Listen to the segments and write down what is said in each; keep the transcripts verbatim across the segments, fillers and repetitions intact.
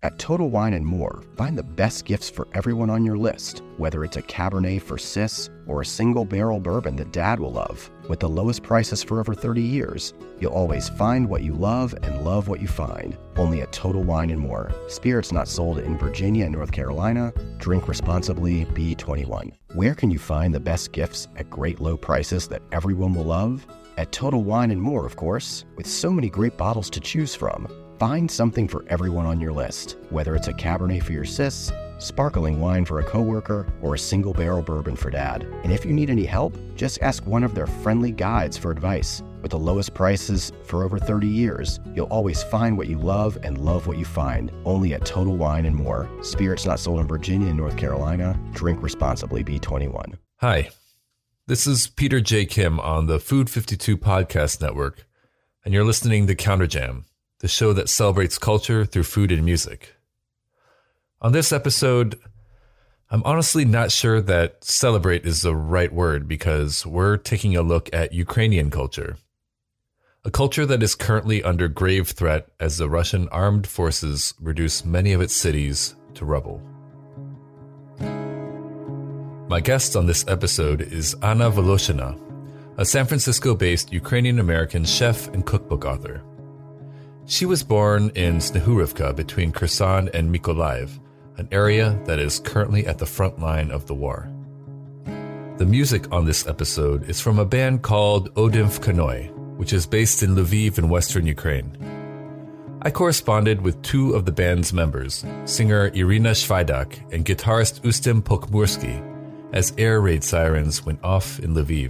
At Total Wine and More, find the best gifts for everyone on your list, whether it's a Cabernet for Sis or a single barrel bourbon that Dad will love. With the lowest prices for over thirty years, you'll always find what you love and love what you find. Only at Total Wine and More. Spirits not sold in Virginia and North Carolina. Drink responsibly. B twenty-one. Where can you find the best gifts at great low prices that everyone will love? At Total Wine and More, of course. With so many great bottles to choose from, find something for everyone on your list, whether it's a Cabernet for your sis, sparkling wine for a coworker, or a single barrel bourbon for Dad. And if you need any help, just ask one of their friendly guides for advice. With the lowest prices for over thirty years, you'll always find what you love and love what you find. Only at Total Wine and More. Spirits not sold in Virginia and North Carolina. Drink responsibly. B twenty-one. Hi, this is Peter J. Kim on the Food fifty-two Podcast Network, and you're listening to Counter Jam, the show that celebrates culture through food and music. On this episode, I'm honestly not sure that celebrate is the right word because we're taking a look at Ukrainian culture, a culture that is currently under grave threat as the Russian armed forces reduce many of its cities to rubble. My guest on this episode is Anna Voloshina, a San Francisco-based Ukrainian-American chef and cookbook author. She was born in Snehurivka between Kherson and Mykolaiv, an area that is currently at the front line of the war. The music on this episode is from a band called Odymf Kanoi, which is based in Lviv in western Ukraine. I corresponded with two of the band's members, singer Irina Shvaidak and guitarist Ustem Pokhmursky, as air raid sirens went off in Lviv.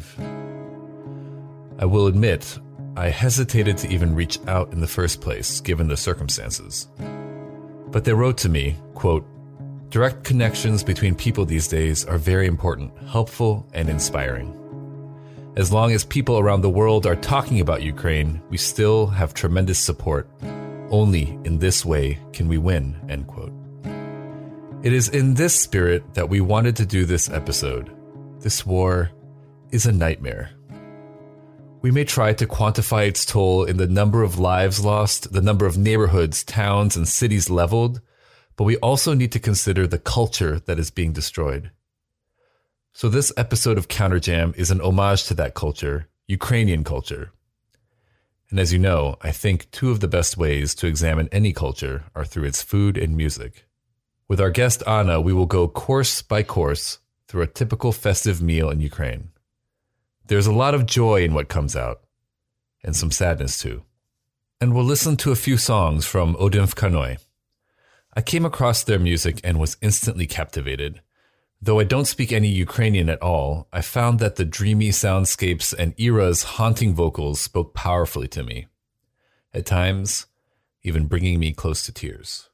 I will admit, I hesitated to even reach out in the first place, given the circumstances. But they wrote to me, quote, "Direct connections between people these days are very important, helpful, and inspiring. As long as people around the world are talking about Ukraine, we still have tremendous support. Only in this way can we win," end quote. It is in this spirit that we wanted to do this episode. This war is a nightmare. We may try to quantify its toll in the number of lives lost, the number of neighborhoods, towns, and cities leveled, but we also need to consider the culture that is being destroyed. So this episode of Counter Jam is an homage to that culture, Ukrainian culture. And as you know, I think two of the best ways to examine any culture are through its food and music. With our guest Anna, we will go course by course through a typical festive meal in Ukraine. There's a lot of joy in what comes out, and some sadness too. And we'll listen to a few songs from Odymf Kanoi. I came across their music and was instantly captivated. Though I don't speak any Ukrainian at all, I found that the dreamy soundscapes and Ira's haunting vocals spoke powerfully to me, at times even bringing me close to tears.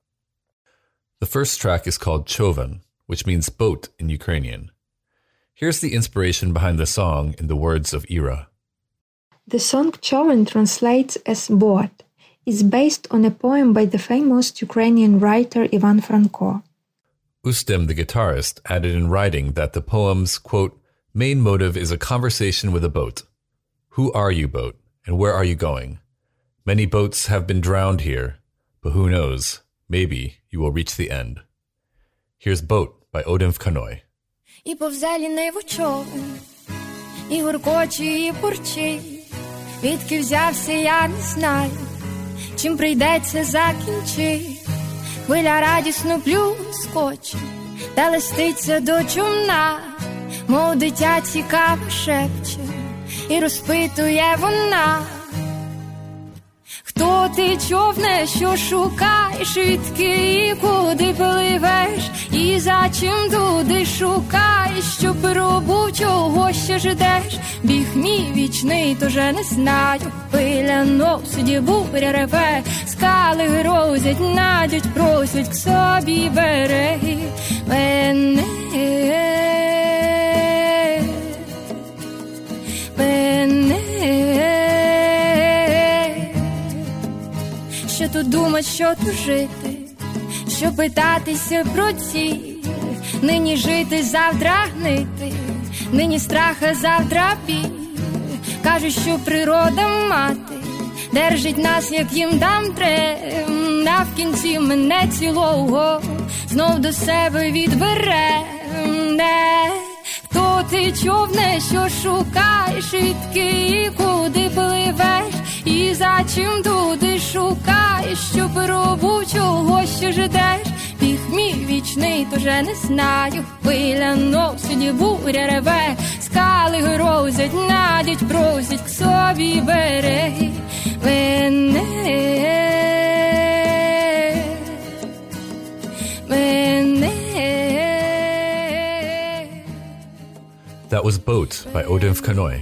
The first track is called Chovan, which means boat in Ukrainian. Here's the inspiration behind the song in the words of Ira. The song Chovan translates as boat. It's based on a poem by the famous Ukrainian writer Ivan Franko. Ustem, the guitarist, added in writing that the poem's, quote, main motive is a conversation with a boat. Who are you, boat, and where are you going? Many boats have been drowned here, but who knows, maybe you will reach the end. Here's Boat by Odymf Kanoi. І повзе ліниво човен, і гуркоче, і бурчить. Відки взявся, я не знаю, чим прийдеться закінчить. Хвиля радісно плюскоче, та листиться до човна, мов дитя цікаво шепче, і розпитує вона. Хто ти, човне, що шукаєш, відки і куди пливеш, і за чим туди шукаєш, що пробув, чого ще ждеш? Біг мій вічний, то же не знаю, хвиля носить, буря реве, скали грозять, надять, просять к собі береги мене, мене. Що тут думать, що тут жити, що питатися про ціль, нині жити, завтра гнити, нині страх, а завтра біль. Кажуть, що природа мати держить нас, як їм дам трем, вона в кінці мене цілого знов до себе відбере. Хто ти, човне, що шукаєш, відки і куди пливеш, і за чим туди шукаєш, що пробув, чого ще ждеш. Біг мій вічний, то вже не знаю, хвиля носить, буря реве, скали грозять, надять, просять к собі береги мене, мене. That was Boat by Odin Kanoi.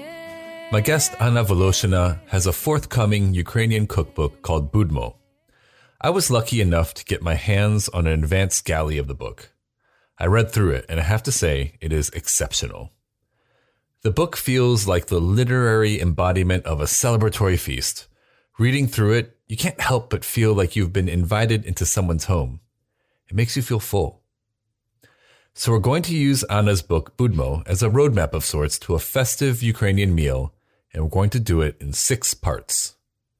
My guest Anna Voloshina has a forthcoming Ukrainian cookbook called Budmo. I was lucky enough to get my hands on an advanced galley of the book. I read through it, and I have to say, it is exceptional. The book feels like the literary embodiment of a celebratory feast. Reading through it, you can't help but feel like you've been invited into someone's home. It makes you feel full. So we're going to use Anna's book, Budmo, as a roadmap of sorts to a festive Ukrainian meal, and we're going to do it in six parts.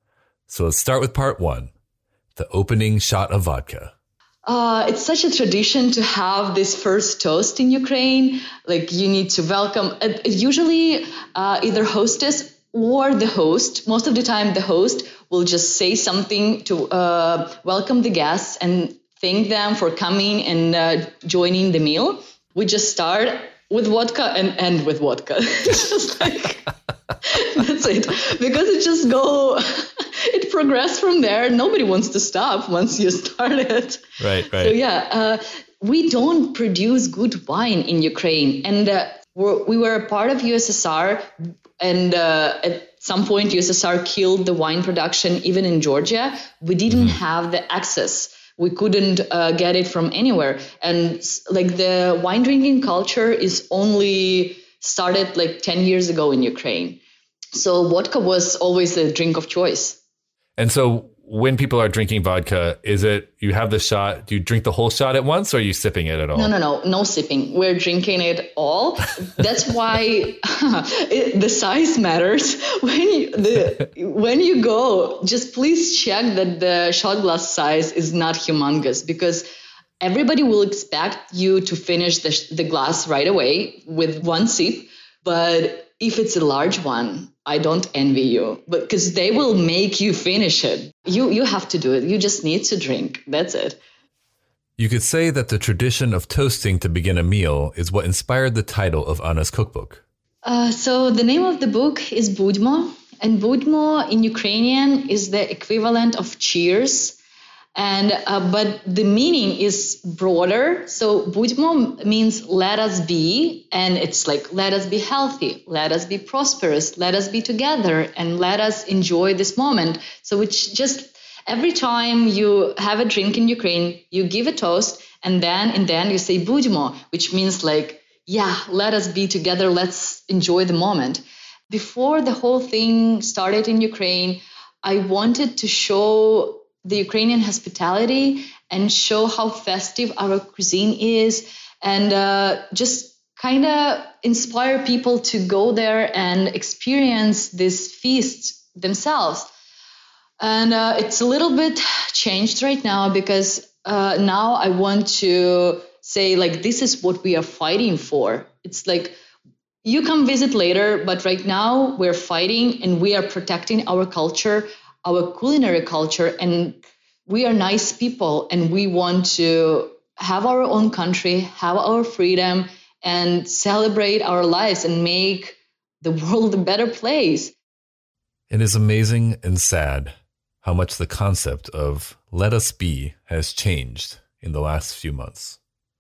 So let's start with part one, the opening shot of vodka. Uh, it's such a tradition to have this first toast in Ukraine. Like you need to welcome, uh, usually uh, either hostess or the host. Most of the time the host will just say something to uh, welcome the guests and thank them for coming and uh, joining the meal. We just start with vodka and end with vodka. It's just like, that's it. Because it just go, it progressed from there. Nobody wants to stop once you start it. Right, right. So yeah, uh, we don't produce good wine in Ukraine. And uh, we're, we were a part of U S S R, and uh, at some point U S S R killed the wine production, even in Georgia. We didn't mm-hmm. have the access. We couldn't uh, get it from anywhere. And like the wine drinking culture is only started like ten years ago in Ukraine. So vodka was always the drink of choice. And so when people are drinking vodka, is it you have the shot, do you drink the whole shot at once, or are you sipping it at all? No, no, no, no sipping. We're drinking it all. That's why it, the size matters. When you the when you go, just please check that the shot glass size is not humongous, because everybody will expect you to finish the, the glass right away with one sip. But if it's a large one, I don't envy you, but because they will make you finish it. You you have to do it. You just need to drink. That's it. You could say that the tradition of toasting to begin a meal is what inspired the title of Anna's cookbook. Uh, so the name of the book is Budmo, and Budmo in Ukrainian is the equivalent of cheers. And uh, but the meaning is broader. So Budmo means let us be, and it's like let us be healthy, let us be prosperous, let us be together, and let us enjoy this moment. So it's just every time you have a drink in Ukraine, you give a toast, and then and then you say Budmo, which means like, yeah, let us be together, let's enjoy the moment. Before the whole thing started in Ukraine, I wanted to show the Ukrainian hospitality and show how festive our cuisine is, and uh, just kind of inspire people to go there and experience this feast themselves. And uh, it's a little bit changed right now, because uh, now I want to say, like, this is what we are fighting for. It's like, you come visit later, but right now we're fighting and we are protecting our culture, our culinary culture, and we are nice people, and we want to have our own country, have our freedom, and celebrate our lives and make the world a better place. It is amazing and sad how much the concept of let us be has changed in the last few months.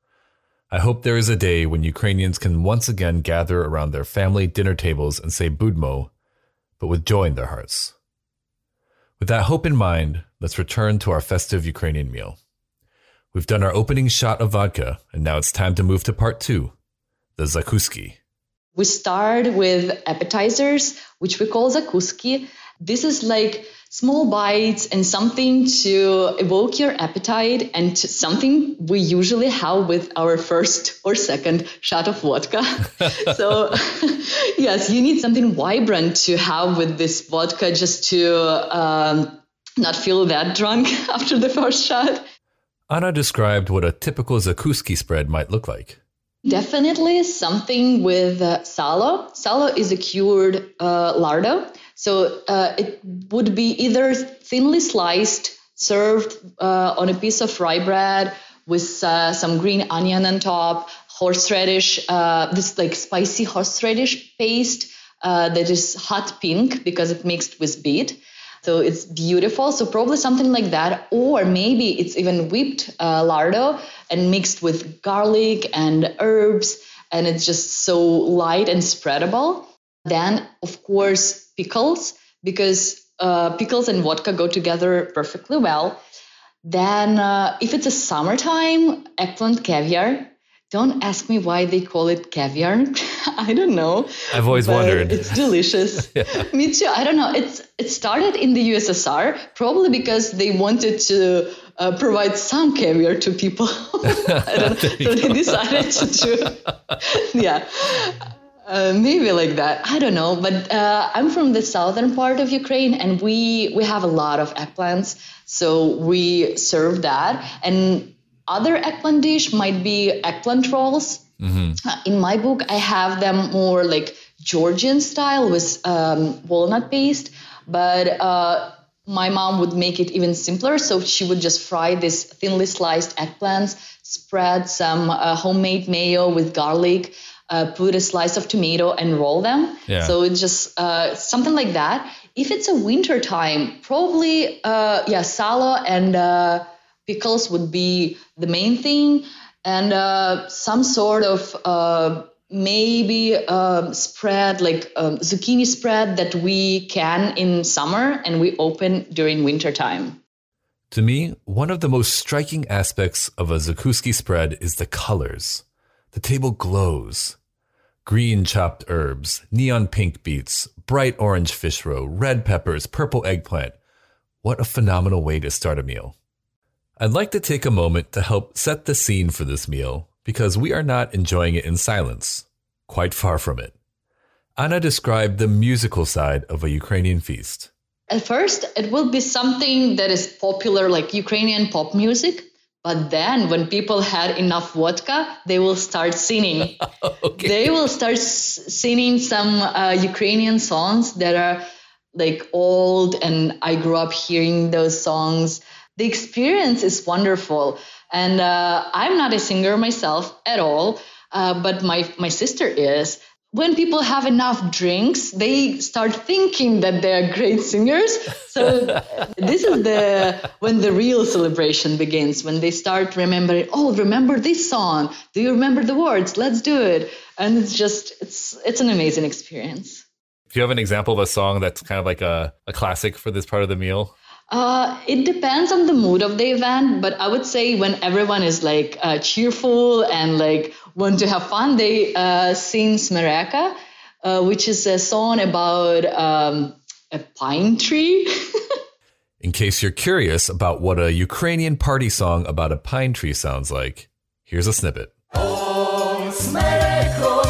I hope there is a day when Ukrainians can once again gather around their family dinner tables and say Budmo, but with joy in their hearts. With that hope in mind, let's return to our festive Ukrainian meal. We've done our opening shot of vodka, and now it's time to move to part two, the zakuski. We start with appetizers, which we call zakuski. This is like small bites and something to evoke your appetite, and to something we usually have with our first or second shot of vodka. So yes, you need something vibrant to have with this vodka, just to um, not feel that drunk after the first shot. Anna described what a typical zakouski spread might look like. Definitely something with uh, salo. Salo is a cured uh, lardo. So uh, it would be either thinly sliced, served uh, on a piece of rye bread with uh, some green onion on top, horseradish, uh, this like spicy horseradish paste uh, that is hot pink because it's mixed with beet. So it's beautiful. So probably something like that. Or maybe it's even whipped uh, lardo and mixed with garlic and herbs. And it's just so light and spreadable. Then, of course, pickles, because uh, pickles and vodka go together perfectly well. Then uh, if it's a summertime, eggplant caviar. Don't ask me why they call it caviar. I don't know. I've always wondered. It's delicious. Yeah. Me too. I don't know. It's it started in the U S S R, probably because they wanted to uh, provide some caviar to people. I don't know. So they decided to do, yeah, uh, maybe like that. I don't know. But uh, I'm from the southern part of Ukraine, and we we have a lot of eggplants, so we serve that. And other eggplant dish might be eggplant rolls. Mm-hmm. Uh, in my book, I have them more like Georgian style with um, walnut paste, but uh, my mom would make it even simpler. So she would just fry these thinly sliced eggplants, spread some uh, homemade mayo with garlic, uh, put a slice of tomato and roll them. Yeah. So it's just uh, something like that. If it's a winter time, probably, uh, yeah, salo and uh, pickles would be the main thing, and uh, some sort of uh, maybe uh, spread, like um, zucchini spread that we can in summer and we open during winter time. To me, one of the most striking aspects of a zakouski spread is the colors. The table glows. Green chopped herbs, neon pink beets, bright orange fish roe, red peppers, purple eggplant. What a phenomenal way to start a meal. I'd like to take a moment to help set the scene for this meal because we are not enjoying it in silence. Quite far from it. Anna described the musical side of a Ukrainian feast. At first, it will be something that is popular, like Ukrainian pop music. But then when people had enough vodka, they will start singing. Okay. They will start s- singing some uh, Ukrainian songs that are like old, and I grew up hearing those songs. The experience is wonderful. And uh, I'm not a singer myself at all, uh, but my, my sister is. When people have enough drinks, they start thinking that they're great singers. So this is the when the real celebration begins, when they start remembering, oh, remember this song? Do you remember the words? Let's do it. And it's just, it's it's an amazing experience. Do you have an example of a song that's kind of like a, a classic for this part of the meal? Uh, it depends on the mood of the event, but I would say when everyone is like uh, cheerful and like want to have fun, they uh, sing Smereka, uh, which is a song about um, a pine tree. In case you're curious about what a Ukrainian party song about a pine tree sounds like, here's a snippet. Oh, Smereko,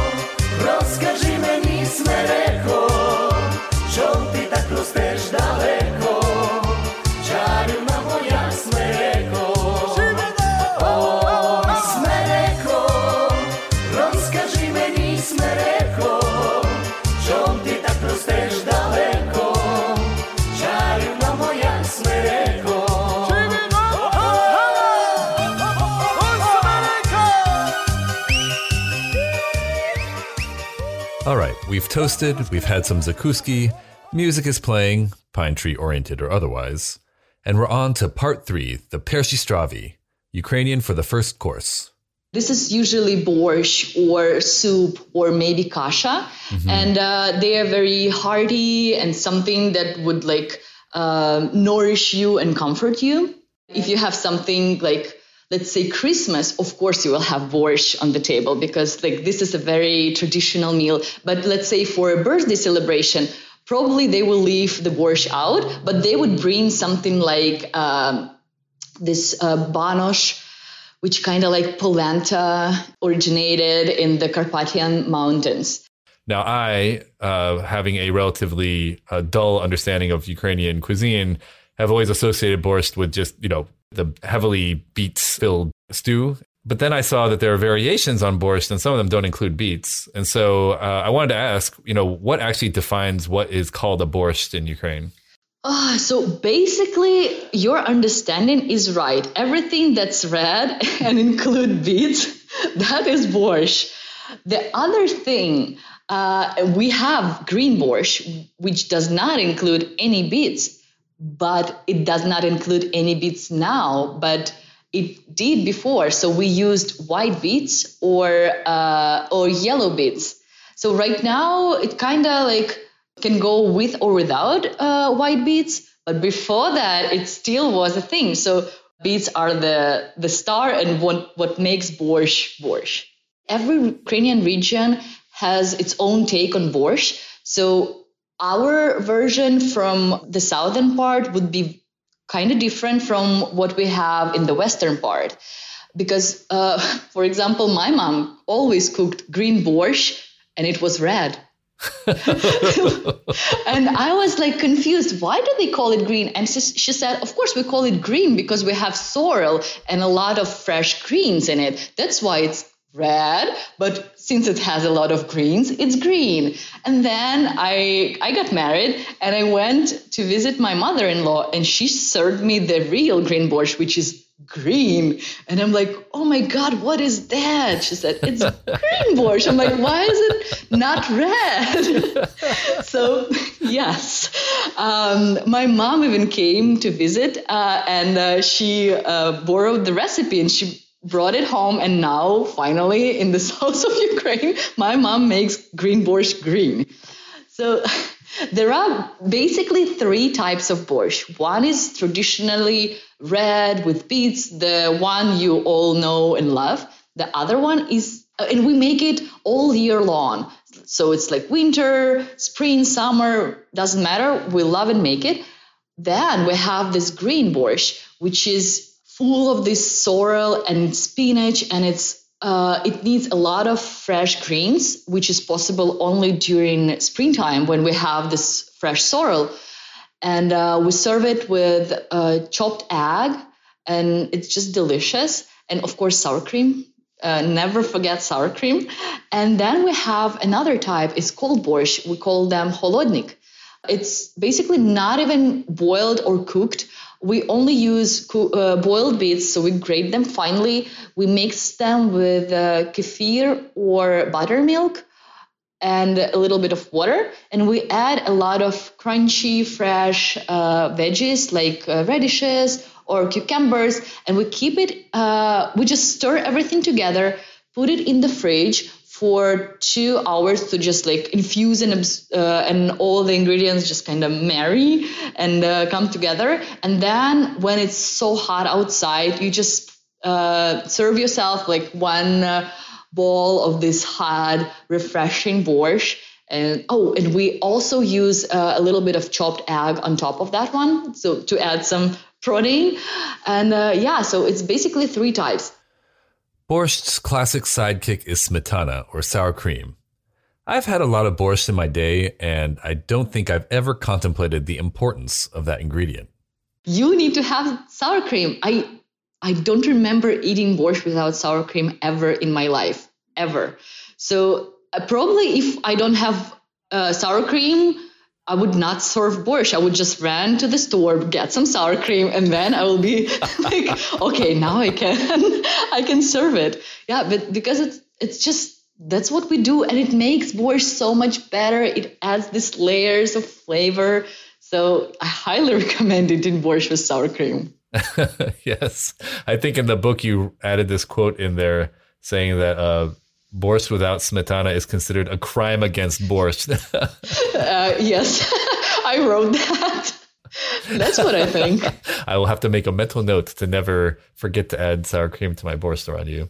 rozkaži meni Smereko, čom ty tak rosteš daleko. All right, we've toasted, we've had some zakouski, music is playing, pine tree oriented or otherwise, and we're on to part three, the pershi stravi, Ukrainian for the first course. This is usually borscht or soup or maybe kasha, mm-hmm. and uh, they are very hearty and something that would like uh, nourish you and comfort you. If you have something like, let's say Christmas, of course you will have borscht on the table because like this is a very traditional meal. But let's say for a birthday celebration, probably they will leave the borscht out, but they would bring something like um, this uh, banosh, which kind of like polenta originated in the Carpathian Mountains. Now I, uh, having a relatively uh, dull understanding of Ukrainian cuisine, have always associated borscht with just, you know, the heavily beets-filled stew. But then I saw that there are variations on borscht, and some of them don't include beets. And so uh, I wanted to ask, you know, what actually defines what is called a borscht in Ukraine? Uh, so basically, your understanding is right. Everything that's red and include beets, that is borscht. The other thing, uh, we have green borscht, which does not include any beets, but it does not include any beets now, but it did before. So we used white beets or uh, or yellow beets. So right now, it kind of like can go with or without uh, white beets, but before that, it still was a thing. So beets are the the star and what what makes borscht borscht. Every Ukrainian region has its own take on borscht. So our version from the southern part would be kind of different from what we have in the western part. Because, uh, for example, my mom always cooked green borscht and it was red. And I was like confused. Why do they call it green? And she said, of course, we call it green because we have sorrel and a lot of fresh greens in it. That's why it's red, but since it has a lot of greens, it's green. And then I I got married and I went to visit my mother-in-law and she served me the real green borscht, which is green. And I'm like, oh my God, what is that? She said, it's green borscht. I'm like, why is it not red? So yes, um, my mom even came to visit uh, and uh, she uh, borrowed the recipe and she brought it home, and now finally in the south of Ukraine, my mom makes green borscht green. So there are basically three types of borscht. One is traditionally red with beets, the one you all know and love. The other one is, and we make it all year long. So it's like winter, spring, summer, doesn't matter. We love and make it. Then we have this green borscht, which is full of this sorrel and spinach, and it's uh, it needs a lot of fresh greens, which is possible only during springtime when we have this fresh sorrel. And uh, we serve it with uh, chopped egg, and it's just delicious. And of course, sour cream. Uh, never forget sour cream. And then we have another type. It's called borscht. We call them holodnik. It's basically not even boiled or cooked. We only use co- uh, boiled beets, so we grate them finely. We mix them with uh, kefir or buttermilk and a little bit of water. And we add a lot of crunchy, fresh uh, veggies like uh, radishes or cucumbers. And we keep it, uh, we just stir everything together, put it in the fridge for two hours to just like infuse and uh, and all the ingredients just kind of marry and uh, come together. And then when it's so hot outside, you just uh, serve yourself like one uh, bowl of this hot, refreshing borscht. And oh, and we also use uh, a little bit of chopped egg on top of that one, so to add some protein. And uh, yeah, so it's basically three types. Borscht's classic sidekick is smetana, or sour cream. I've had a lot of borscht in my day, and I don't think I've ever contemplated the importance of that ingredient. You need to have sour cream. I I don't remember eating borscht without sour cream ever in my life, ever. So uh, probably if I don't have uh, sour cream, I would not serve borscht. I would just run to the store, get some sour cream, and then I will be like, okay, now I can I can serve it. Yeah, but because it's it's just, that's what we do, and it makes borscht so much better. It adds these layers of flavor. So I highly recommend it in borscht with sour cream. Yes. I think in the book you added this quote in there saying that uh, borscht without smetana is considered a crime against borscht. uh, yes, I wrote that. That's what I think. I will have to make a mental note to never forget to add sour cream to my borscht around you.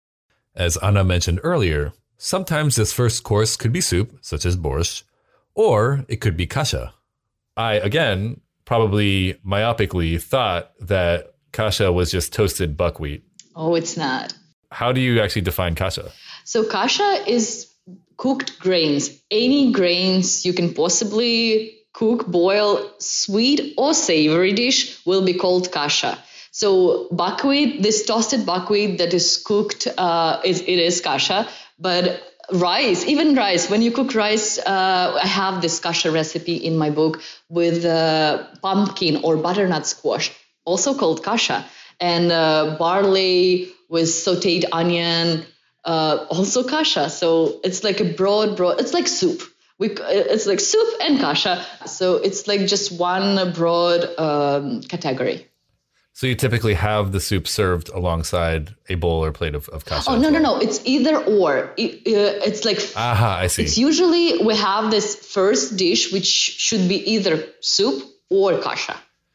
As Anna mentioned earlier, sometimes this first course could be soup, such as borscht, or it could be kasha. I, again, probably myopically thought that kasha was just toasted buckwheat. Oh, it's not. How do you actually define kasha? So kasha is cooked grains, any grains you can possibly cook, boil sweet or savory dish will be called kasha. So buckwheat, this toasted buckwheat that is cooked, uh, is, it is kasha. But rice, even rice, when you cook rice, uh, I have this kasha recipe in my book with uh, pumpkin or butternut squash, also called kasha. And uh, barley with sauteed onion, uh, also kasha. So it's like a broad, broad, it's like soup. We, it's like soup and kasha. So it's like just one broad um, category. So you typically have the soup served alongside a bowl or plate of, of kasha? Oh, no, well. no, no. It's either or. It, uh, it's like... Aha, I see. It's usually we have this first dish, which should be either soup or kasha.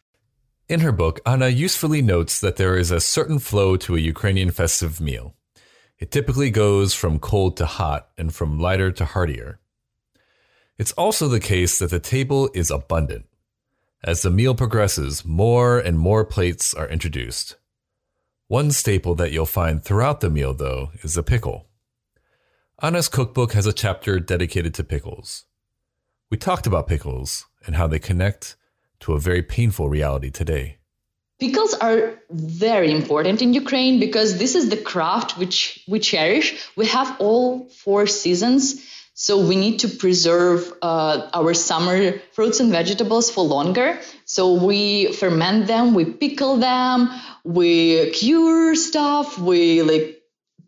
In her book, Anna usefully notes that there is a certain flow to a Ukrainian festive meal. It typically goes from cold to hot and from lighter to heartier. It's also the case that the table is abundant. As the meal progresses, more and more plates are introduced. One staple that you'll find throughout the meal, though, is a pickle. Anna's cookbook has a chapter dedicated to pickles. We talked about pickles and how they connect to a very painful reality today. Pickles are very important in Ukraine because this is the craft which we cherish. We have all four seasons. So we need to preserve uh, our summer fruits and vegetables for longer. So we ferment them, we pickle them, we cure stuff, we like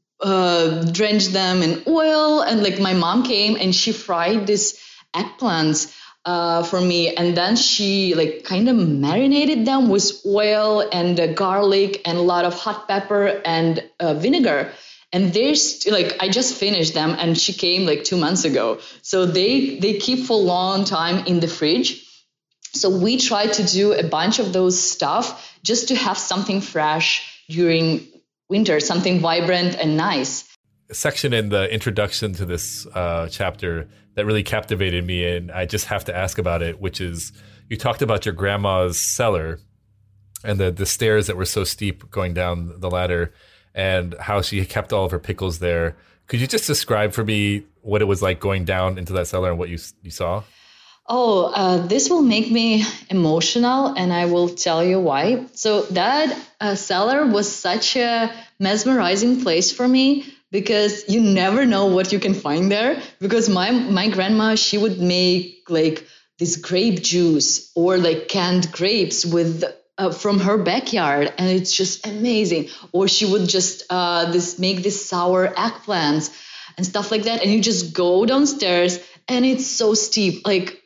uh, drench them in oil. And like my mom came and she fried these eggplants uh, for me. And then she like kind of marinated them with oil and uh, garlic and a lot of hot pepper and uh, vinegar. And they're st- like, I just finished them and she came like two months ago. So they, they keep for a long time in the fridge. So we try to do a bunch of those stuff just to have something fresh during winter, something vibrant and nice. A section in the introduction to this uh, chapter that really captivated me, and I just have to ask about it, which is you talked about your grandma's cellar and the, the stairs that were so steep going down the ladder, and how she kept all of her pickles there. Could you just describe for me what it was like going down into that cellar and what you you saw? Oh, uh, this will make me emotional, and I will tell you why. So that uh, cellar was such a mesmerizing place for me because you never know what you can find there. Because my my grandma, she would make like this grape juice or like canned grapes with Uh, from her backyard, and it's just amazing. Or she would just uh, this make this sour eggplants and stuff like that, and you just go downstairs, and it's so steep. Like,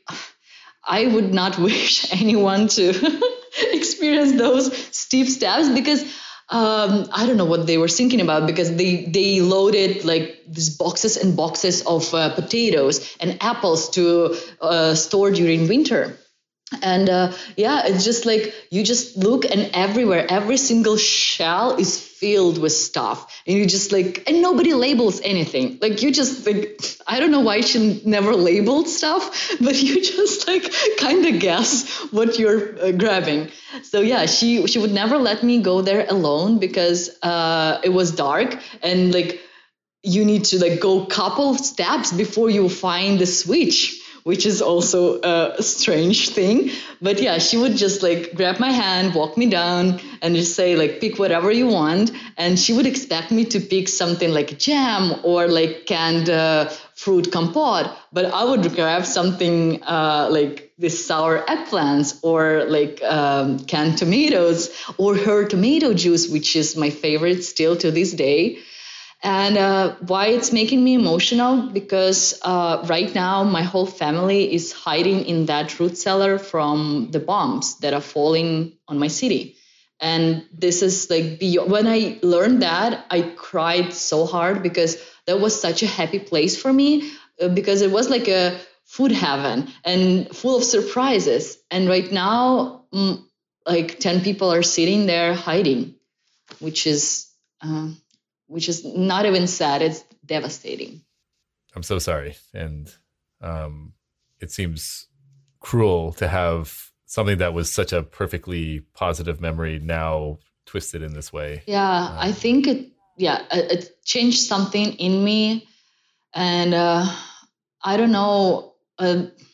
I would not wish anyone to experience those steep steps because um, I don't know what they were thinking about because they they loaded like these boxes and boxes of uh, potatoes and apples to uh, store during winter. And uh, yeah, it's just like you just look and everywhere, every single shell is filled with stuff. And you just like, and nobody labels anything. Like you just like, I don't know why she never labeled stuff, but you just like kind of guess what you're uh, grabbing. So yeah, she, she would never let me go there alone because uh, it was dark and like you need to like go a couple of steps before you find the switch, which is also a strange thing. But yeah, she would just like grab my hand, walk me down and just say like, pick whatever you want. And she would expect me to pick something like jam or like canned uh, fruit compote. But I would grab something uh, like this sour eggplants or like um, canned tomatoes or her tomato juice, which is my favorite still to this day. And uh, why it's making me emotional, because uh, right now my whole family is hiding in that root cellar from the bombs that are falling on my city. And this is like, beyond, when I learned that, I cried so hard because that was such a happy place for me uh, because it was like a food heaven and full of surprises. And right now, mm, like ten people are sitting there hiding, which is... Uh, which is not even sad, it's devastating. I'm so sorry. And um, it seems cruel to have something that was such a perfectly positive memory now twisted in this way. Yeah, um, I think it, yeah, it changed something in me. And uh, I don't know, uh,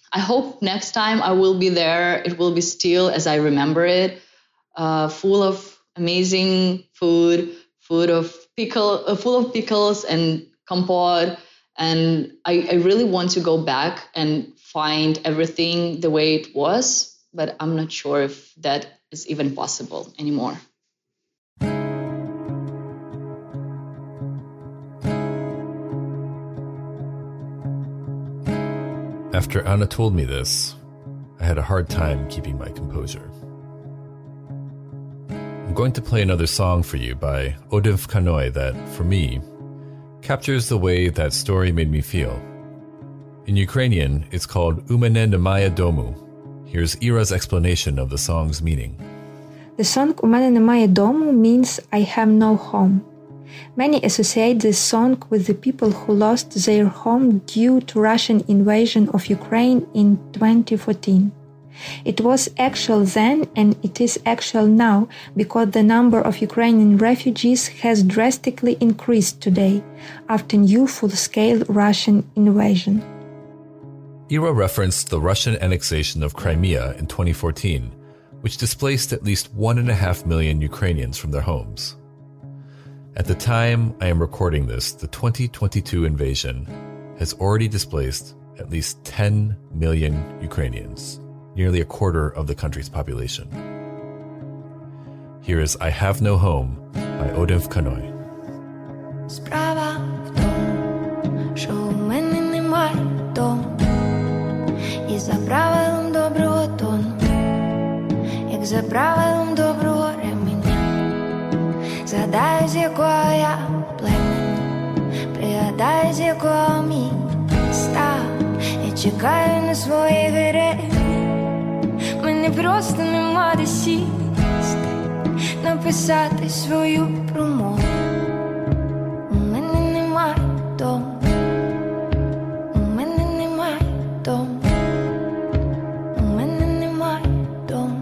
I hope next time I will be there, it will be still as I remember it, uh, full of amazing food, food of pickle, uh, full of pickles and compote. And I, I really want to go back and find everything the way it was, but I'm not sure if that is even possible anymore. After Anna told me this, I had a hard time keeping my composure. I'm going to play another song for you by Odin Kanoi that, for me, captures the way that story made me feel. In Ukrainian, it's called U Mene Nemaya Domu. Here's Ira's explanation of the song's meaning. The song U Mene Nemaya Domu means I have no home. Many associate this song with the people who lost their home due to Russian invasion of Ukraine in twenty fourteen. It was actual then and it is actual now because the number of Ukrainian refugees has drastically increased today after new full-scale Russian invasion. Ira referenced the Russian annexation of Crimea in twenty fourteen, which displaced at least one and a half million Ukrainians from their homes. At the time I am recording this, the twenty twenty-two invasion has already displaced at least ten million Ukrainians, nearly a quarter of the country's population. Here is I Have No Home by Odin Kanoi. Справа в тому, що у мене немає дому, і за правилом доброго тону, як за правилом доброго ременя, згадаю, з якого я племені, пригадаю, з якого міста, я чекаю на своїх героїв. Мене просто нема де сісти, написати свою промову. У мене немає дому, у мене немає дому, у мене немає дому.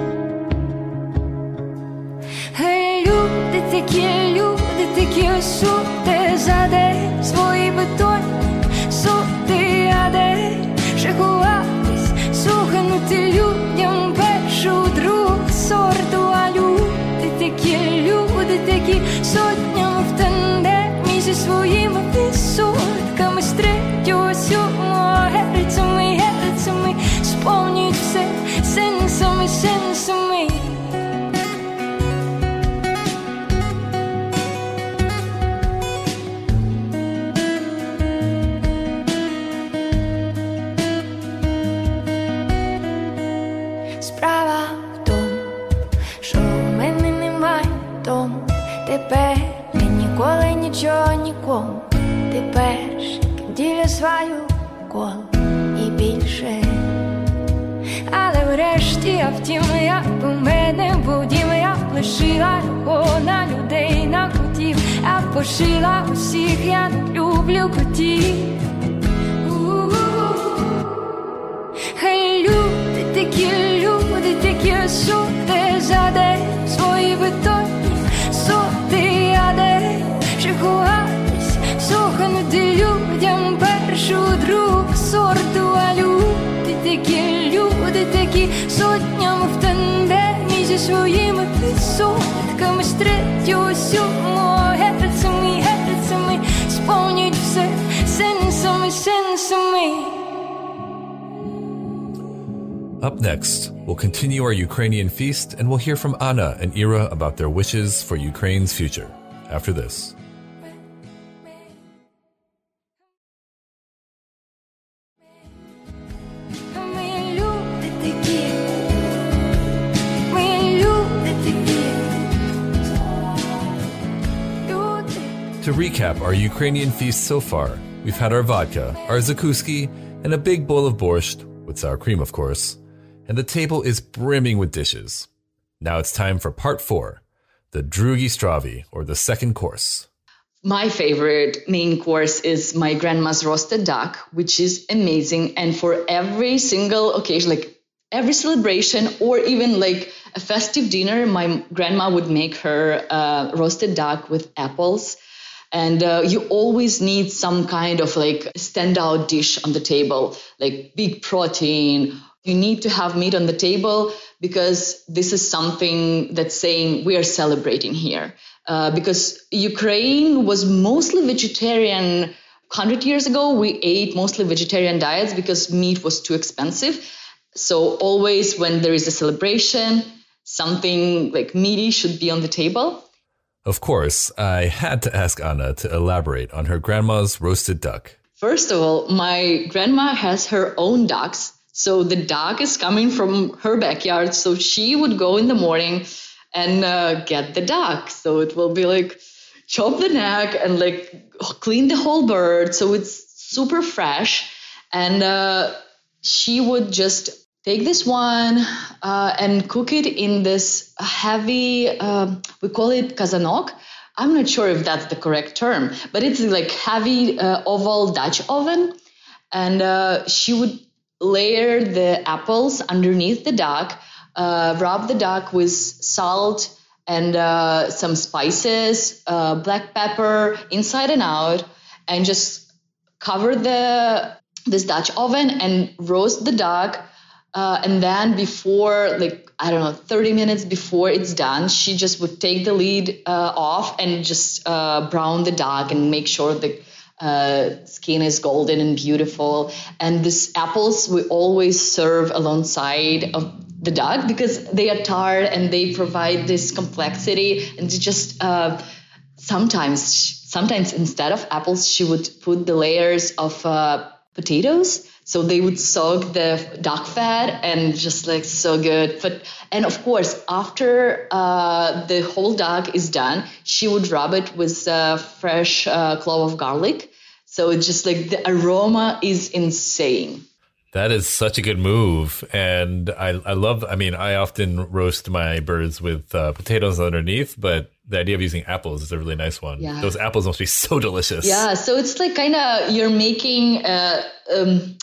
Гей, люди такі, люди такі, сути за день свої бетонні сути, а де ще ховатись, суханути людям першу, другу сорту, а люди такі, люди такі, сотнями в тандемі зі своїми відсотками з третього, сьомого герцями, герцями сповнюють все сенсами, сенсами. Справа в тому, що у мене немає дому. Тепер я ніколи нічого нікому. Тепер ділю свою колу і більше. Але врешті, а втім, як у мене був дім, я б лишила його на людей, на котів, а пошила усіх, я не люблю котів. Хай люди такі, люди такі, сути за день свої бетонні сути, а де ще ховатись, суханути людям першу, другу сорту, а люди такі, люди такі, сотнями в тандемі зі своїми відсотками з третього, сьомого герцями, герцями сповнюють все сенсами, сенсами. Up next, we'll continue our Ukrainian feast and we'll hear from Anna and Ira about their wishes for Ukraine's future. After this. To recap our Ukrainian feast so far, we've had our vodka, our zakuski, and a big bowl of borscht, with sour cream of course, and the table is brimming with dishes. Now it's time for part four, the drugi stravi, or the second course. My favorite main course is my grandma's roasted duck, which is amazing. And for every single occasion, like every celebration or even like a festive dinner, my grandma would make her uh, roasted duck with apples. And uh, you always need some kind of like standout dish on the table, like big protein. You need to have meat on the table because this is something that's saying we are celebrating here. Uh, because Ukraine was mostly vegetarian. one hundred years ago, we ate mostly vegetarian diets because meat was too expensive. So always when there is a celebration, something like meaty should be on the table. Of course, I had to ask Anna to elaborate on her grandma's roasted duck. First of all, my grandma has her own ducks. So the duck is coming from her backyard. So she would go in the morning and uh, get the duck. So it will be like chop the neck and like clean the whole bird. So it's super fresh. And uh, she would just take this one uh, and cook it in this heavy, uh, we call it kazanok. I'm not sure if that's the correct term, but it's like heavy uh, oval Dutch oven. And uh, she would layer the apples underneath the duck, uh, rub the duck with salt and uh, some spices, uh, black pepper inside and out, and just cover the this Dutch oven and roast the duck. Uh, and then before, like, I don't know, thirty minutes before it's done, she just would take the lid uh, off and just uh, brown the duck and make sure the uh, skin is golden and beautiful. And these apples we always serve alongside of the duck because they are tart and they provide this complexity. And just uh, sometimes, sometimes instead of apples, she would put the layers of uh, potatoes. So they would soak the duck fat and just like so good. But and of course, after uh, the whole duck is done, she would rub it with uh, fresh uh, clove of garlic. So it's just like the aroma is insane. That is such a good move. And I, I love, I mean, I often roast my birds with uh, potatoes underneath, but the idea of using apples is a really nice one. Yeah. Those apples must be so delicious. Yeah. So it's like kind of you're making uh, um,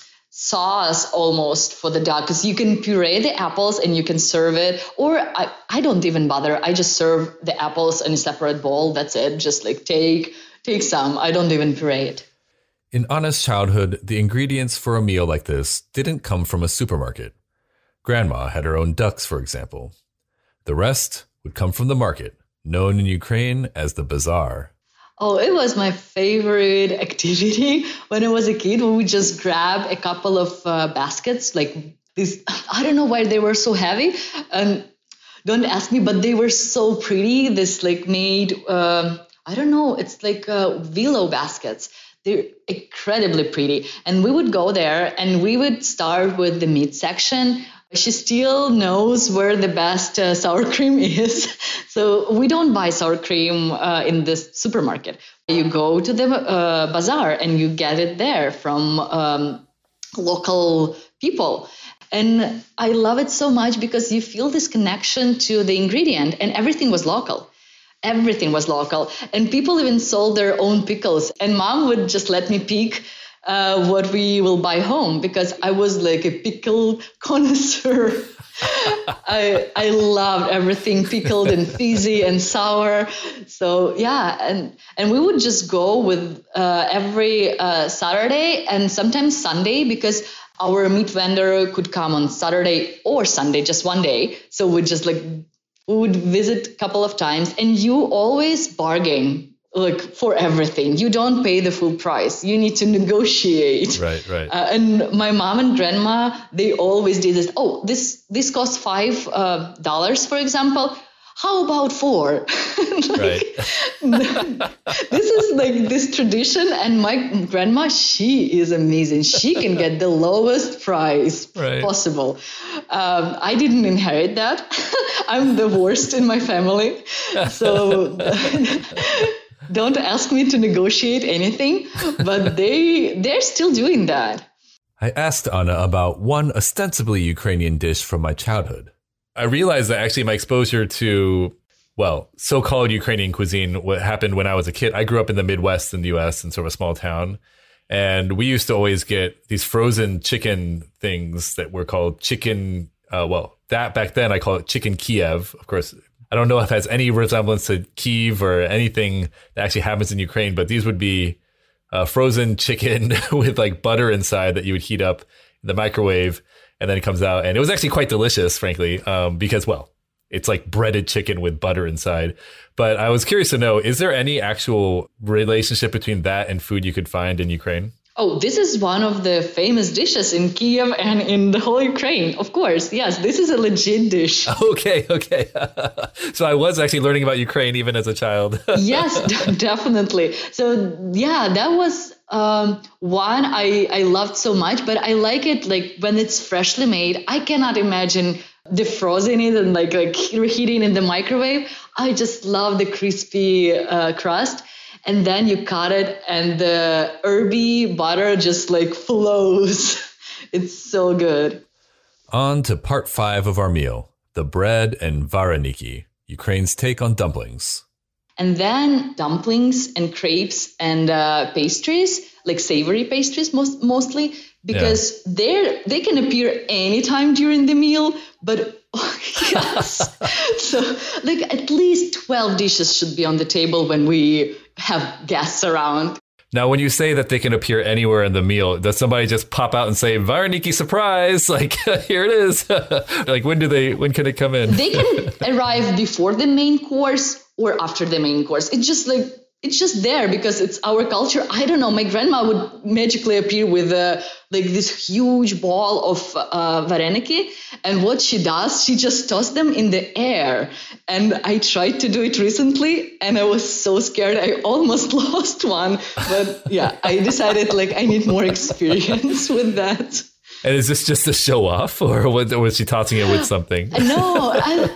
sauce almost for the duck because you can puree the apples and you can serve it. Or I, I don't even bother. I just serve the apples in a separate bowl. That's it. Just like take, take some. I don't even puree it. In Anna's childhood, the ingredients for a meal like this didn't come from a supermarket. Grandma had her own ducks, for example. The rest would come from the market, known in Ukraine as the bazaar. Oh, it was my favorite activity when I was a kid. We would just grab a couple of uh, baskets, like these. I don't know why they were so heavy. And don't ask me, but they were so pretty. This like made, um, I don't know, it's like uh, willow baskets. They're incredibly pretty. And we would go there and we would start with the meat section. She still knows where the best uh, sour cream is. So we don't buy sour cream uh, in this supermarket. You go to the uh, bazaar and you get it there from um, local people. And I love it so much because you feel this connection to the ingredient and everything was local. Everything was local. And people even sold their own pickles. And mom would just let me pick uh, what we will buy home because I was like a pickle connoisseur. I I loved everything pickled and fizzy and sour. So yeah, and, and we would just go with uh, every uh, Saturday and sometimes Sunday because our meat vendor could come on Saturday or Sunday, just one day. So we just like we would visit a couple of times and you always bargain like for everything. You don't pay the full price. You need to negotiate. Right, right. Uh, and my mom and grandma, they always did this. Oh, this this costs five uh, dollars, for example. How about four? like, right. This is like this tradition. And my grandma, she is amazing. She can get the lowest price right. possible. Um, I didn't inherit that. I'm the worst in my family. So don't ask me to negotiate anything. But they, they're still doing that. I asked Anna about one ostensibly Ukrainian dish from my childhood. I realized that actually my exposure to, well, so-called Ukrainian cuisine, what happened when I was a kid. I grew up in the Midwest in the U S in sort of a small town. And we used to always get these frozen chicken things that were called chicken. Uh, well, that back then I call it chicken Kiev. Of course, I don't know if it has any resemblance to Kyiv or anything that actually happens in Ukraine, but these would be uh, frozen chicken with like butter inside that you would heat up in the microwave, and then it comes out. And it was actually quite delicious, frankly, um, because, well, it's like breaded chicken with butter inside. But I was curious to know, is there any actual relationship between that and food you could find in Ukraine? Oh, this is one of the famous dishes in Kyiv and in the whole Ukraine. Of course, yes, this is a legit dish. Okay, okay. So I was actually learning about Ukraine even as a child. Yes, d- definitely. So yeah, that was um, one I, I loved so much, but I like it like when it's freshly made. I cannot imagine defrosting it and like, like reheating in the microwave. I just love the crispy uh, crust. And then you cut it and the herby butter just like flows. It's so good. On to part five of our meal, the bread and vareniki, Ukraine's take on dumplings. And then dumplings and crepes and uh, pastries, like savory pastries most, mostly, because yeah. they're they can appear anytime during the meal, but yes. So like at least twelve dishes should be on the table when we have guests around. Now, when you say that they can appear anywhere in the meal, does somebody just pop out and say, vareniki surprise? Like, here it is. Like, when do they, when can it come in? They can arrive before the main course or after the main course. It's just like, it's just there because it's our culture. I don't know. My grandma would magically appear with uh, like this huge ball of uh, vareniki. And what she does, she just tosses them in the air. And I tried to do it recently and I was so scared. I almost lost one. But yeah, I decided like I need more experience with that. And is this just a show off or was, or was she tossing it with something? No, I...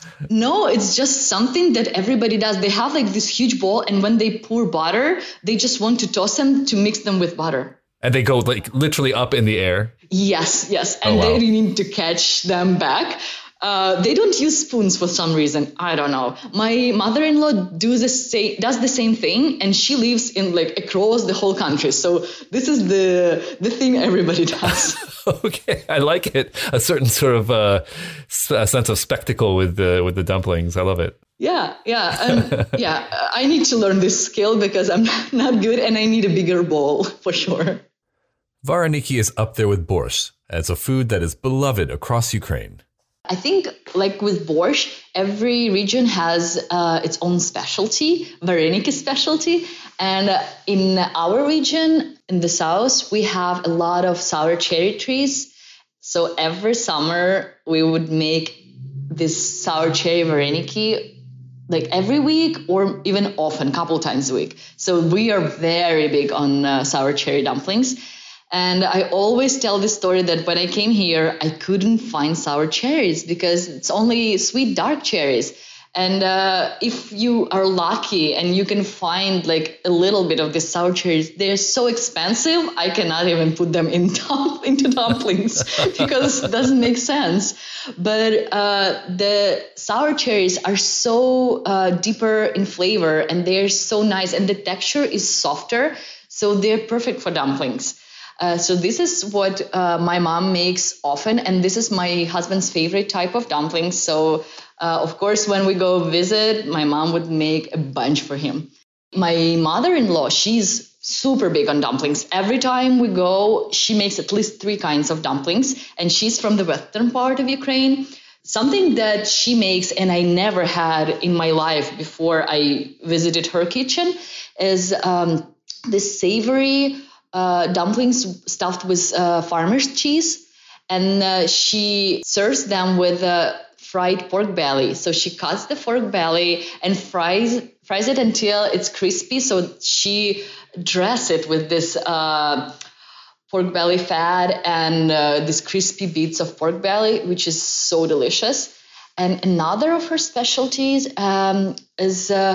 No, it's just something that everybody does. They have like this huge bowl and when they pour butter, they just want to toss them to mix them with butter. And they go like literally up in the air? Yes, yes. And oh, wow. they need to catch them back. Uh, they don't use spoons for some reason. I don't know. My mother-in-law do the same, does the same thing, and she lives in like across the whole country. So this is the the thing everybody does. Okay, I like it. A certain sort of uh, a sense of spectacle with the with the dumplings. I love it. Yeah, yeah, um, yeah. I need to learn this skill because I'm not good, and I need a bigger bowl for sure. Vareniki is up there with borscht as a food that is beloved across Ukraine. I think like with borscht, every region has uh, its own specialty, vareniki specialty. And uh, in our region, in the south, we have a lot of sour cherry trees. So every summer we would make this sour cherry vareniki like every week or even often, a couple times a week. So we are very big on uh, sour cherry dumplings. And I always tell this story that when I came here, I couldn't find sour cherries because it's only sweet dark cherries. And uh, if you are lucky and you can find like a little bit of the sour cherries, they're so expensive, I cannot even put them in dump- into dumplings because it doesn't make sense. But uh, the sour cherries are so uh, deeper in flavor and they're so nice and the texture is softer. So they're perfect for dumplings. Uh, so this is what uh, my mom makes often, and this is my husband's favorite type of dumplings. So, uh, of course, when we go visit, my mom would make a bunch for him. My mother-in-law, she's super big on dumplings. Every time we go, she makes at least three kinds of dumplings, and she's from the western part of Ukraine. Something that she makes, and I never had in my life before I visited her kitchen, is um, this savory Uh, dumplings stuffed with uh, farmer's cheese, and uh, she serves them with uh, fried pork belly. So she cuts the pork belly and fries fries it until it's crispy. So she dress it with this uh, pork belly fat and uh, these crispy bits of pork belly, which is so delicious. And another of her specialties um, is uh,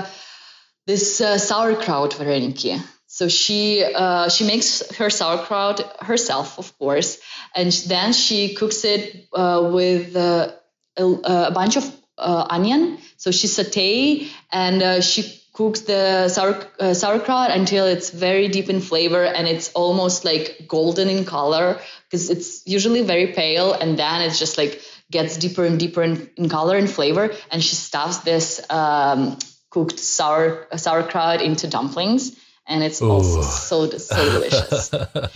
this uh, sauerkraut vareniki. So she uh, she makes her sauerkraut herself, of course, and then she cooks it uh, with uh, a, a bunch of uh, onion. So she saute and uh, she cooks the sour, uh, sauerkraut until it's very deep in flavor and it's almost like golden in color because it's usually very pale, and then it's just like gets deeper and deeper in, in color and flavor. And she stuffs this um, cooked sour sauerkraut into dumplings. And it's Ooh. also so, so delicious.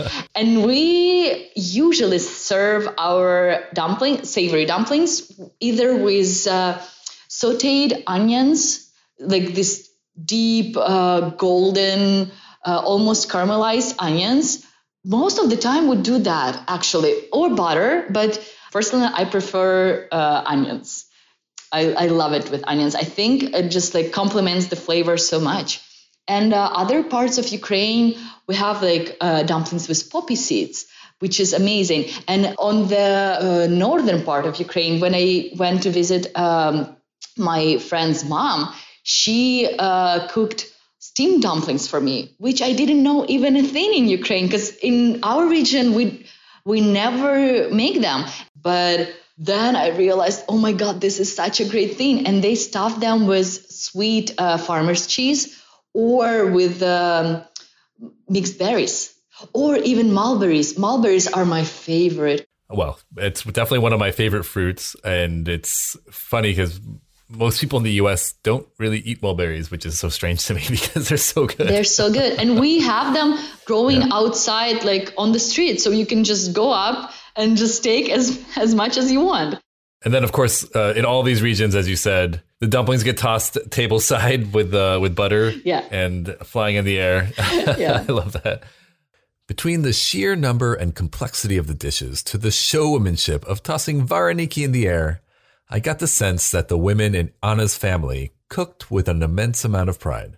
And we usually serve our dumpling, savory dumplings, either with uh, sauteed onions, like this deep uh, golden, uh, almost caramelized onions. Most of the time we do that actually, or butter, but personally I prefer uh, onions. I, I love it with onions. I think it just like complements the flavor so much. And uh, other parts of Ukraine, we have like uh, dumplings with poppy seeds, which is amazing. And on the uh, northern part of Ukraine, when I went to visit um, my friend's mom, she uh, cooked steamed dumplings for me, which I didn't know even a thing in Ukraine, because in our region, we we never make them. But then I realized, oh my God, this is such a great thing. And they stuff them with sweet uh, farmer's cheese, or with um, mixed berries, or even mulberries. Mulberries are my favorite. Well, it's definitely one of my favorite fruits. And it's funny because most people in the U S don't really eat mulberries, which is so strange to me because they're so good. They're so good. And we have them growing yeah. outside, like on the street. So you can just go up and just take as, as much as you want. And then, of course, uh, in all these regions, as you said, the dumplings get tossed table side with uh, with butter yeah. and flying in the air. Yeah. I love that. Between the sheer number and complexity of the dishes to the showmanship of tossing vareniki in the air, I got the sense that the women in Anna's family cooked with an immense amount of pride.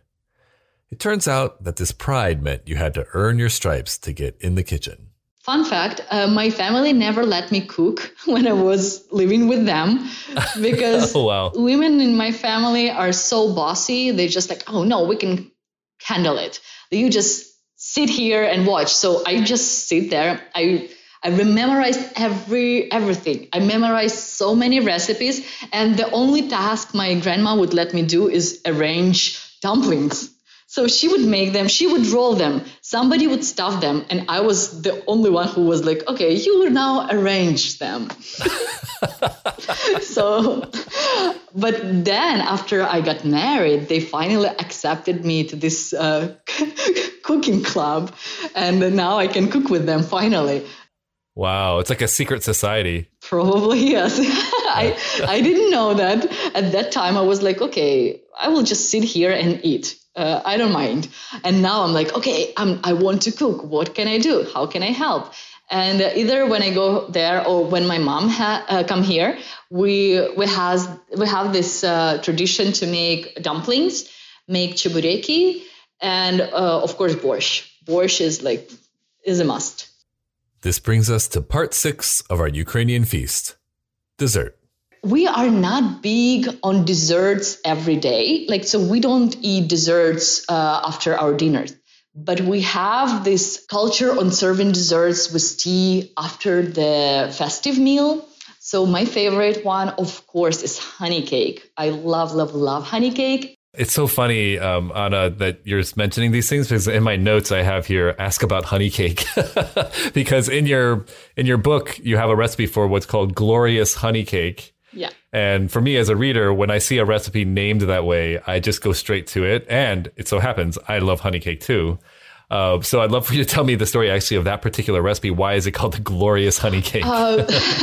It turns out that this pride meant you had to earn your stripes to get in the kitchen. Fun fact, uh, my family never let me cook when I was living with them because oh, wow. women in my family are so bossy. They're just like, oh, no, we can handle it. You just sit here and watch. So I just sit there. I I memorized every everything. I memorized so many recipes. And the only task my grandma would let me do is arrange dumplings. So she would make them, she would roll them, somebody would stuff them, and I was the only one who was like, okay, you will now arrange them. So, but then after I got married, they finally accepted me to this uh, cooking club, and now I can cook with them finally. Wow, it's like a secret society. Probably, yes. I I didn't know that. At that time, I was like, okay, I will just sit here and eat. Uh, I don't mind. And now I'm like, okay, I'm, I want to cook. What can I do? How can I help? And uh, either when I go there or when my mom ha- uh, come here, we we has we have this uh, tradition to make dumplings, make chebureki, and uh, of course borscht. Borscht is like is a must. This brings us to part six of our Ukrainian feast, dessert. We are not big on desserts every day. Like, so we don't eat desserts uh, after our dinners. But we have this culture on serving desserts with tea after the festive meal. So my favorite one, of course, is honey cake. I love, love, love honey cake. It's so funny, um, Anna, that you're mentioning these things, because in my notes I have here, ask about honey cake. Because in your in your book, you have a recipe for what's called glorious honey cake. Yeah. And for me as a reader, when I see a recipe named that way, I just go straight to it. And it so happens, I love honey cake too. Uh, so I'd love for you to tell me the story actually of that particular recipe. Why is it called the glorious honey cake? Uh,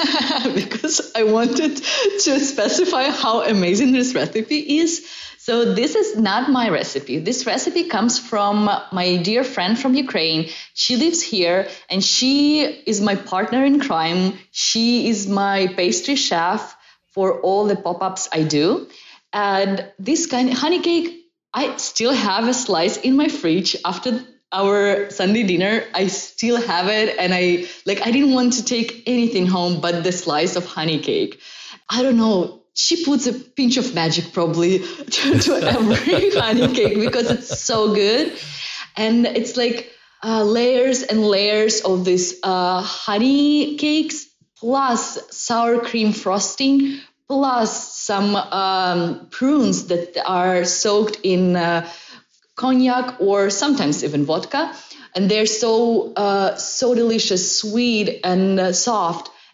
because I wanted to specify how amazing this recipe is. So this is not my recipe. This recipe comes from my dear friend from Ukraine. She lives here and she is my partner in crime. She is my pastry chef for all the pop-ups I do. And this kind of honey cake, I still have a slice in my fridge after our Sunday dinner. I still have it. And I like, I didn't want to take anything home but the slice of honey cake. I don't know. She puts a pinch of magic probably to, to every honey cake because it's so good. And it's like uh, layers and layers of this uh, honey cakes plus sour cream frosting plus some um, prunes that are soaked in uh, cognac or sometimes even vodka. And they're so, uh, so delicious, sweet and uh, soft.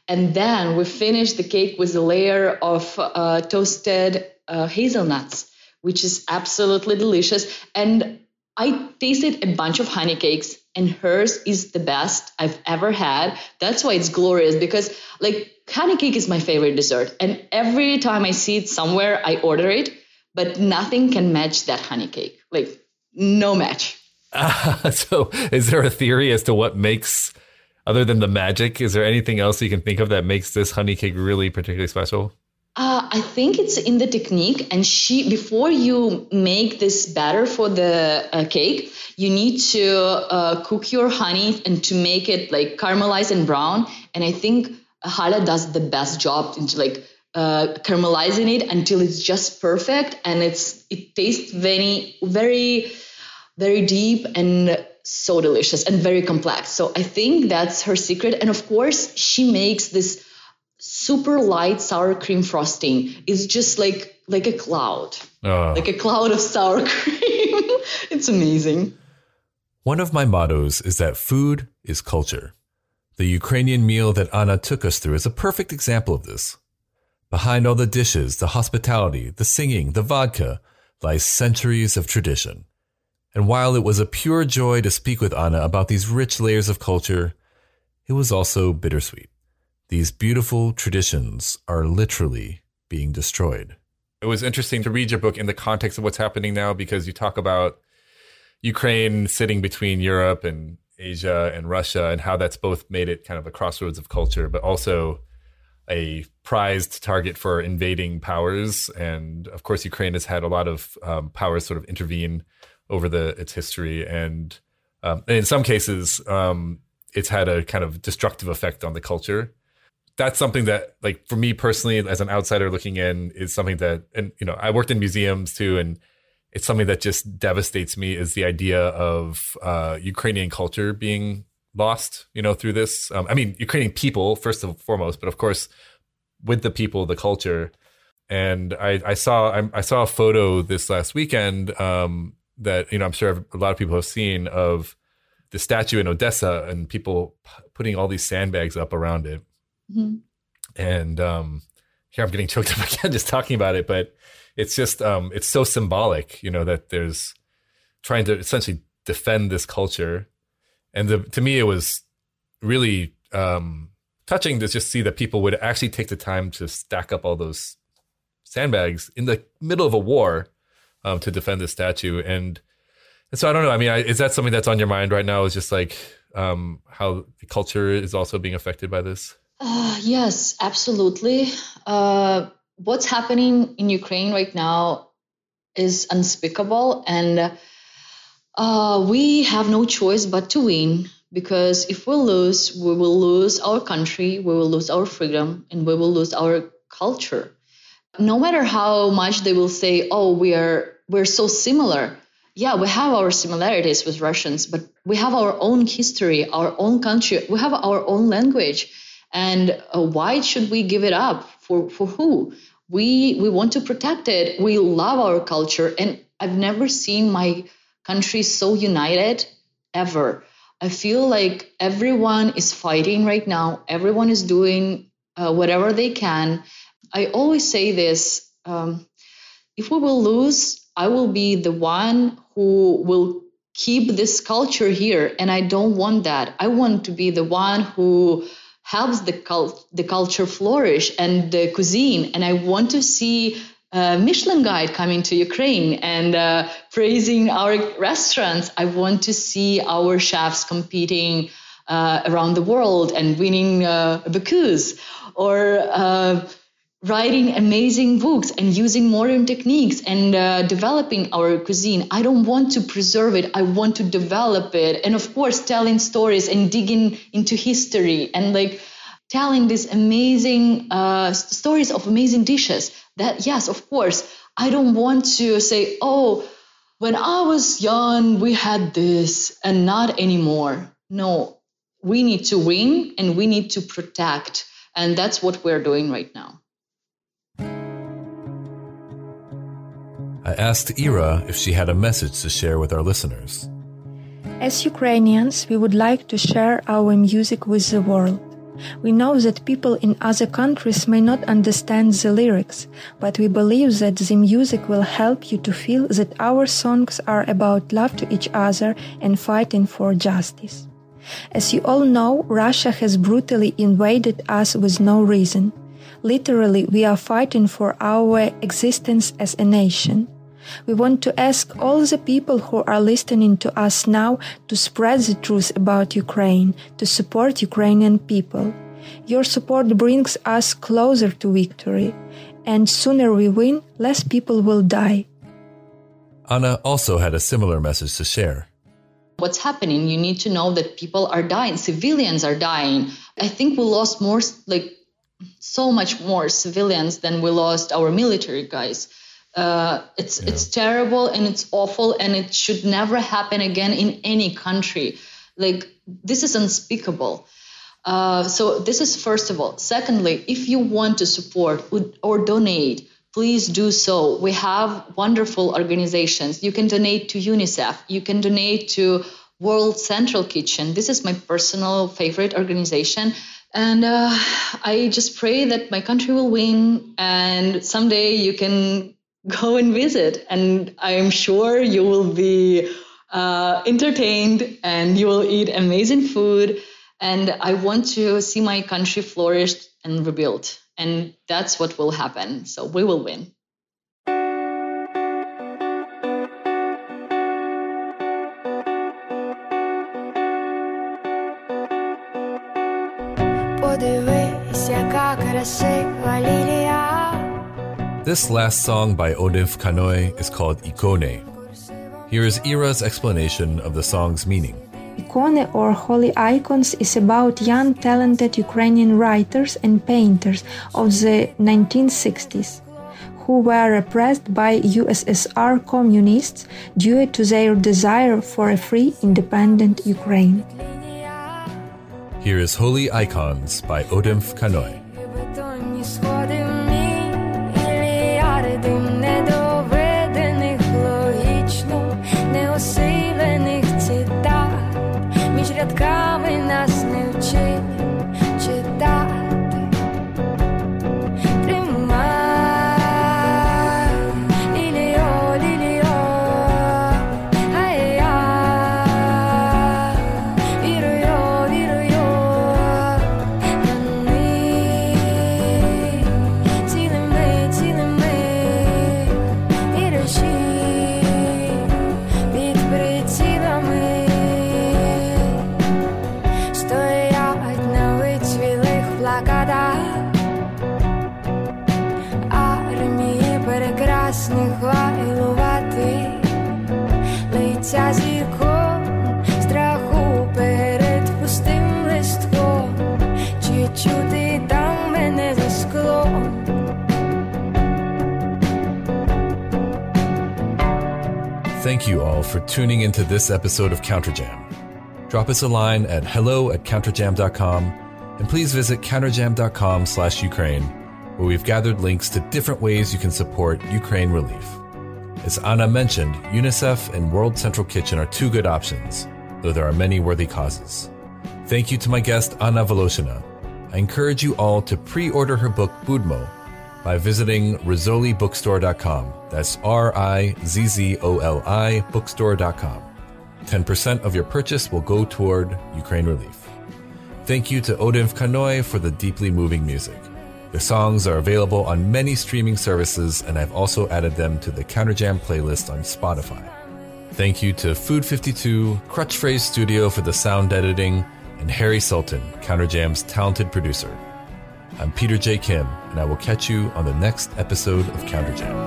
And then we finish the cake with a layer of uh, toasted uh, hazelnuts, which is absolutely delicious. And I tasted a bunch of honey cakes, and hers is the best I've ever had. That's why it's glorious, because like honey cake is my favorite dessert. And every time I see it somewhere, I order it, but nothing can match that honey cake. Like no match. Uh, so is there a theory as to what makes, other than the magic, is there anything else you can think of that makes this honey cake really particularly special? Uh, I think it's in the technique. And she, before you make this batter for the uh, cake, you need to uh, cook your honey and to make it like caramelized and brown. And I think Hala does the best job into like uh, caramelizing it until it's just perfect. And it's it tastes very, very, very deep and so delicious and very complex. So I think that's her secret. And of course, she makes this super light sour cream frosting. It's just like like a cloud, oh. like a cloud of sour cream. It's amazing. One of my mottos is that food is culture. The Ukrainian meal that Anna took us through is a perfect example of this. Behind all the dishes, the hospitality, the singing, the vodka, lies centuries of tradition. And while it was a pure joy to speak with Anna about these rich layers of culture, it was also bittersweet. These beautiful traditions are literally being destroyed. It was interesting to read your book in the context of what's happening now, because you talk about Ukraine sitting between Europe and Asia and Russia, and how that's both made it kind of a crossroads of culture, but also a prized target for invading powers. And of course, Ukraine has had a lot of um, powers sort of intervene over the its history. And, um, and in some cases, um, it's had a kind of destructive effect on the culture. That's something that, like, for me personally, as an outsider looking in, is something that, and, you know, I worked in museums too, and it's something that just devastates me, is the idea of uh, Ukrainian culture being lost, you know, through this. Um, I mean, Ukrainian people, first and foremost, but of course, with the people, the culture. And I, I saw I, I saw a photo this last weekend um, that, you know, I'm sure a lot of people have seen, of the statue in Odessa and people p- putting all these sandbags up around it. Mm-hmm. And um, here I'm getting choked up again just talking about it, but it's just, um, it's so symbolic, you know, that there's trying to essentially defend this culture. And the, to me, it was really um, touching to just see that people would actually take the time to stack up all those sandbags in the middle of a war um, to defend this statue. And, and so I don't know. I mean, I, is that something that's on your mind right now? Is just like um, how the culture is also being affected by this? Uh, yes, absolutely. Uh, what's happening in Ukraine right now is unspeakable. And uh, we have no choice but to win, because if we lose, we will lose our country, we will lose our freedom, and we will lose our culture. No matter how much they will say, oh, we are, we're so similar. Yeah, we have our similarities with Russians, but we have our own history, our own country, we have our own language. And uh, why should we give it up? For, for who? We we want to protect it. We love our culture. And I've never seen my country so united ever. I feel like everyone is fighting right now. Everyone is doing uh, whatever they can. I always say this, um, if we will lose, I will be the one who will keep this culture here. And I don't want that. I want to be the one who helps the cult, the culture flourish and the cuisine. And I want to see a Michelin guide coming to Ukraine and uh, praising our restaurants. I want to see our chefs competing uh, around the world and winning uh, Bocuse, or uh, writing amazing books and using modern techniques and uh, developing our cuisine. I don't want to preserve it. I want to develop it. And of course, telling stories and digging into history and like telling these amazing uh, stories of amazing dishes. That, yes, of course, I don't want to say, oh, when I was young, we had this and not anymore. No, we need to win and we need to protect. And that's what we're doing right now. I asked Ira if she had a message to share with our listeners. As Ukrainians, we would like to share our music with the world. We know that people in other countries may not understand the lyrics, but we believe that the music will help you to feel that our songs are about love to each other and fighting for justice. As you all know, Russia has brutally invaded us with no reason. Literally, we are fighting for our existence as a nation. We want to ask all the people who are listening to us now to spread the truth about Ukraine, to support Ukrainian people. Your support brings us closer to victory, and sooner we win, less people will die. Anna also had a similar message to share. What's happening? You need to know that people are dying, civilians are dying. I think we lost more, like so much more civilians than we lost our military guys. Uh, it's yeah. it's terrible and it's awful and it should never happen again in any country. Like, this is unspeakable. Uh, so this is first of all. Secondly, if you want to support or donate, please do so. We have wonderful organizations. You can donate to UNICEF. You can donate to World Central Kitchen. This is my personal favorite organization. And uh, I just pray that my country will win and someday you can go and visit, and I'm sure you will be uh, entertained and you will eat amazing food. And I want to see my country flourish and rebuild, and that's what will happen. So we will win. This last song by Odinf Kanoi is called Ikone. Here is Ira's explanation of the song's meaning. Ikone, or Holy Icons, is about young talented Ukrainian writers and painters of the nineteen sixties who were repressed by U S S R communists due to their desire for a free, independent Ukraine. Here is Holy Icons by Odinf Kanoi. Неосилених цитат між рядками нас не вчили читати. Тримай, ліліо, ліліо, ай-я, вірую, вірую, ми цілими, цілими, віруші. Армії прекрасних вайлувати, лиця зірком, страху перед пустим листком, чи чути там мене за склом. Thank you all for tuning into this episode of Counterjam. Drop us a line at hello at counterjam dot com, and please visit counterjam dot com slash Ukraine, where we've gathered links to different ways you can support Ukraine relief. As Anna mentioned, UNICEF and World Central Kitchen are two good options, though there are many worthy causes. Thank you to my guest, Anna Voloshyna. I encourage you all to pre-order her book, Budmo, by visiting rizzoli bookstore dot com. That's R I Z Z O L I bookstore dot com. ten percent of your purchase will go toward Ukraine relief. Thank you to Odinf Kanoi for the deeply moving music. The songs are available on many streaming services, and I've also added them to the Counterjam playlist on Spotify. Thank you to Food fifty-two, Crutch Phrase Studio for the sound editing, and Harry Sultan, Counterjam's talented producer. I'm Peter J. Kim, and I will catch you on the next episode of Counterjam.